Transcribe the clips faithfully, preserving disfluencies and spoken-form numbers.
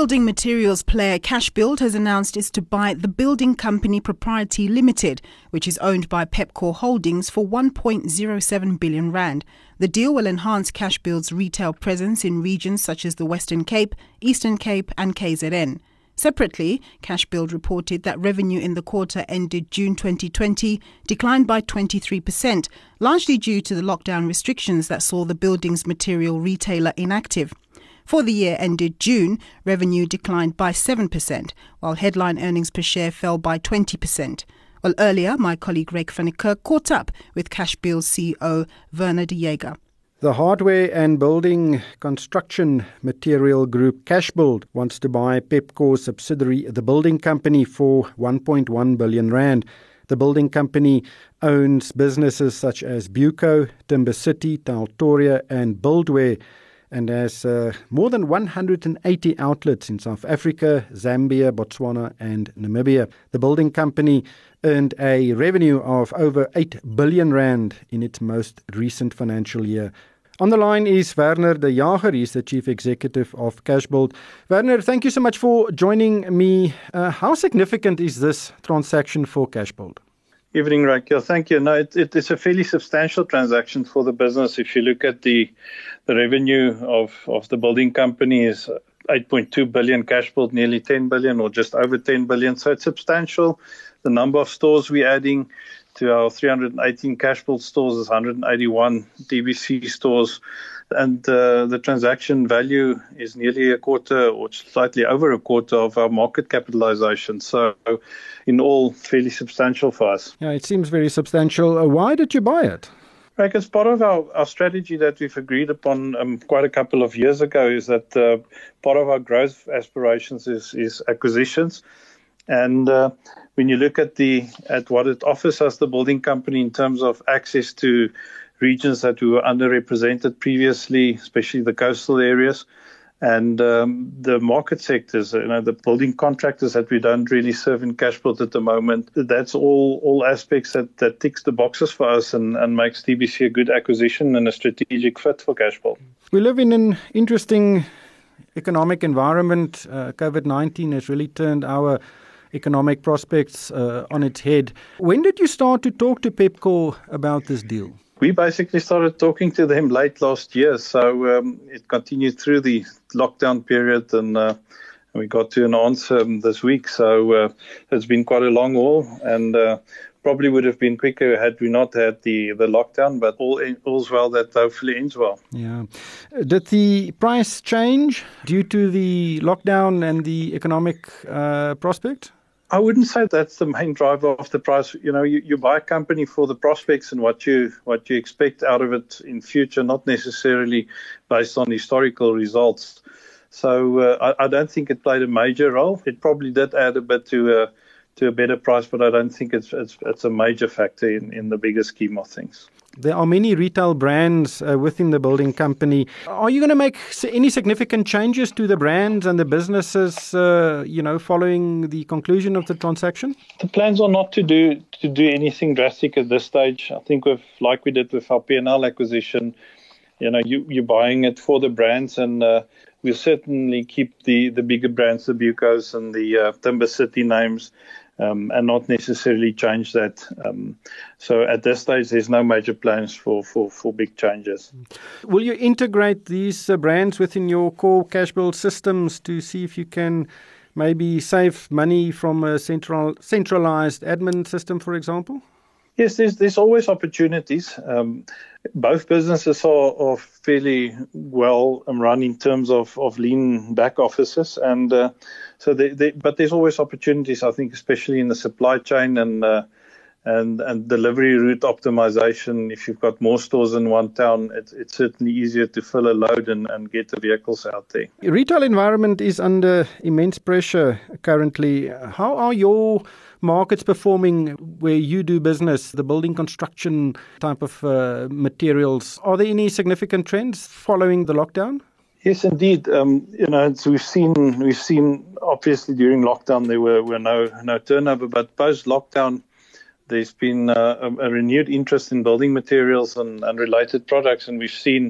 Building materials player Cashbuild has announced it's to buy the Building Company Propriety Limited, which is owned by Pepkor Holdings, for one point zero seven billion rand. The deal will enhance Cashbuild's retail presence in regions such as the Western Cape, Eastern Cape and K Z N. Separately, Cashbuild reported that revenue in the quarter ended June twenty twenty declined by twenty-three percent, largely due to the lockdown restrictions that saw the buildings material retailer inactive. For the year ended June, revenue declined by seven percent, while headline earnings per share fell by twenty percent. Well, earlier, my colleague Ryk van der Kerk caught up with Cashbuild C E O Werner de Jager. The hardware and building construction material group Cashbuild wants to buy Pepkor's subsidiary, the Building Company, for one point one billion rand. The Building Company owns businesses such as Buco, Timber City, Taltoria and Buildware, and has uh, more than one hundred eighty outlets in South Africa, Zambia, Botswana and Namibia. The Building Company earned a revenue of over eight billion rand in its most recent financial year. On the line is Werner de Jager. He's the Chief Executive of Cashbuild. Werner, thank you so much for joining me. Uh, how significant is this transaction for Cashbuild? Evening, Ryk. Yeah, thank you. No, it, it is a fairly substantial transaction for the business. If you look at the the revenue of, of the building company is eight point two billion, Cashbuild nearly ten billion or just over ten billion. So it's substantial. The number of stores we're adding to our three hundred eighteen Cashbuild stores is one hundred eighty-one D B C stores. And uh, the transaction value is nearly a quarter or slightly over a quarter of our market capitalization. So in all, fairly substantial for us. Yeah, it seems very substantial. Uh, why did you buy it? Right, it's part of our, our strategy that we've agreed upon um, quite a couple of years ago is that uh, part of our growth aspirations is, is acquisitions. And uh, when you look at the at what it offers us, the building company, in terms of access to regions that we were underrepresented previously, especially the coastal areas, and um, the market sectors, you know, the building contractors that we don't really serve in Cashbuild at the moment, that's all all aspects that, that ticks the boxes for us and, and makes D B C a good acquisition and a strategic fit for Cashbuild. We live in an interesting economic environment. Uh, COVID nineteen has really turned our economic prospects uh, on its head. When did you start to talk to Pepkor about this deal? We basically started talking to them late last year, so um, it continued through the lockdown period, and uh, we got to an answer um, this week. So uh, it's been quite a long haul, and uh, probably would have been quicker had we not had the, the lockdown, but all all's well that hopefully ends well. Yeah. Did the price change due to the lockdown and the economic uh, prospect? I wouldn't say that's the main driver of the price. You know, you, you buy a company for the prospects and what you what you expect out of it in future, not necessarily based on historical results. So uh, I, I don't think it played a major role. It probably did add a bit to a to a better price, but I don't think it's it's, it's a major factor in, in the bigger scheme of things. There are many retail brands uh, within the building company. Are you going to make any significant changes to the brands and the businesses, uh, you know, following the conclusion of the transaction? The plans are not to do to do anything drastic at this stage. I think with like we did with our P and L acquisition, you know, you, you're buying it for the brands, and uh, we'll certainly keep the, the bigger brands, the Bucos and the uh, Timber City names. Um, and not necessarily change that. Um, so at this stage, there's no major plans for, for, for big changes. Will you integrate these uh, brands within your core Cashbuild systems to see if you can maybe save money from a central centralized admin system, for example? Yes, there's there's always opportunities. Um, both businesses are, are fairly well run in terms of, of lean back offices, and uh, so they, they, but there's always opportunities. I think, especially in the supply chain and uh, and and delivery route optimization. If you've got more stores in one town, it, it's certainly easier to fill a load and, and get the vehicles out there. Retail environment is under immense pressure currently. How are your markets performing where you do business, the building construction type of uh, materials? Are there any significant trends following the lockdown? Yes, indeed. Um, you know, it's, we've seen we've seen obviously during lockdown there were, were no no turnover, but post lockdown there's been uh, a, a renewed interest in building materials and, and related products, and we've seen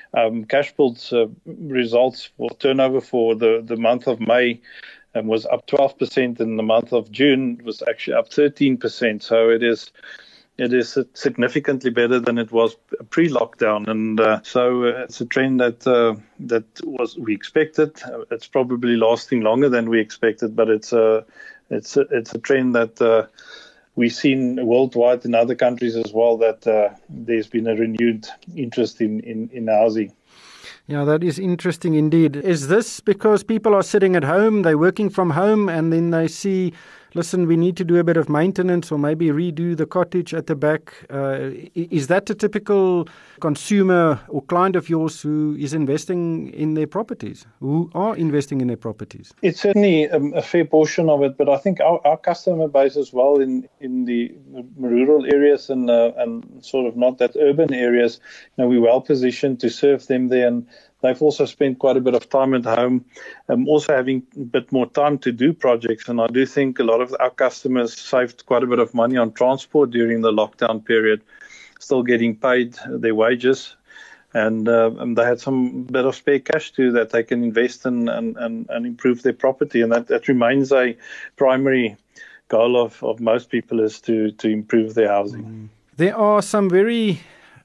Um, Cashbuild's uh, results for turnover for the, the month of May um, was up twelve percent. In the month of June, it was actually up thirteen percent. So it is it is significantly better than it was pre-lockdown. And uh, so uh, it's a trend that uh, that was we expected. It's probably lasting longer than we expected, but it's a, it's a, it's a trend that uh, we've seen worldwide in other countries as well, that uh, there's been a renewed interest in, in, in housing. Yeah, that is interesting indeed. Is this because people are sitting at home, they're working from home, and then they see, listen, we need to do a bit of maintenance or maybe redo the cottage at the back? Uh, is that the typical consumer or client of yours who is investing in their properties, who are investing in their properties? It's certainly um, a fair portion of it, but I think our, our customer base as well in, in the rural areas and uh, and sort of not that urban areas, you know, we're well positioned to serve them there, and they've also spent quite a bit of time at home, um, also having a bit more time to do projects. And I do think a lot of our customers saved quite a bit of money on transport during the lockdown period, still getting paid their wages. And, uh, and they had some bit of spare cash too that they can invest in and, and, and improve their property. And that, that remains a primary goal of, of most people, is to, to improve their housing. Mm. There are some very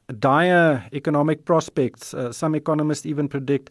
dire economic prospects. Uh, some economists even predict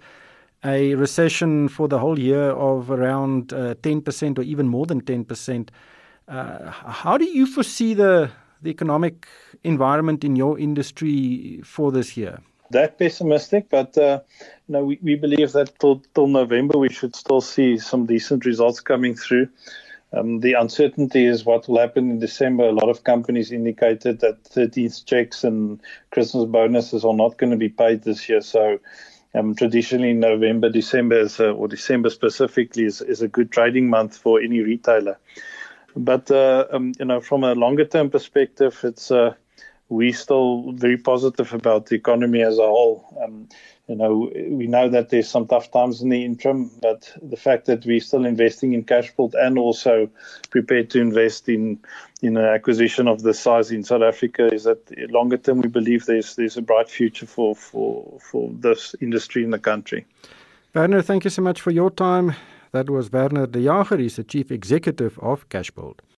a recession for the whole year of around uh, ten percent or even more than ten percent. Uh, how do you foresee the, the economic environment in your industry for this year? That pessimistic, but uh, you know, we, we believe that till, till November we should still see some decent results coming through. Um, the uncertainty is what will happen in December. A lot of companies indicated that thirteenth checks and Christmas bonuses are not going to be paid this year. So um, traditionally November, December, is, uh, or December specifically, is, is a good trading month for any retailer. But uh, um, you know, from a longer term perspective, it's uh, we're still very positive about the economy as a whole. Um, you know, we know that there's some tough times in the interim, but the fact that we're still investing in Cashbuild and also prepared to invest in in an acquisition of this size in South Africa is that longer term we believe there's there's a bright future for for for this industry in the country. Werner, thank you so much for your time. That was Werner de Jager. He's the Chief Executive of Cashbuild.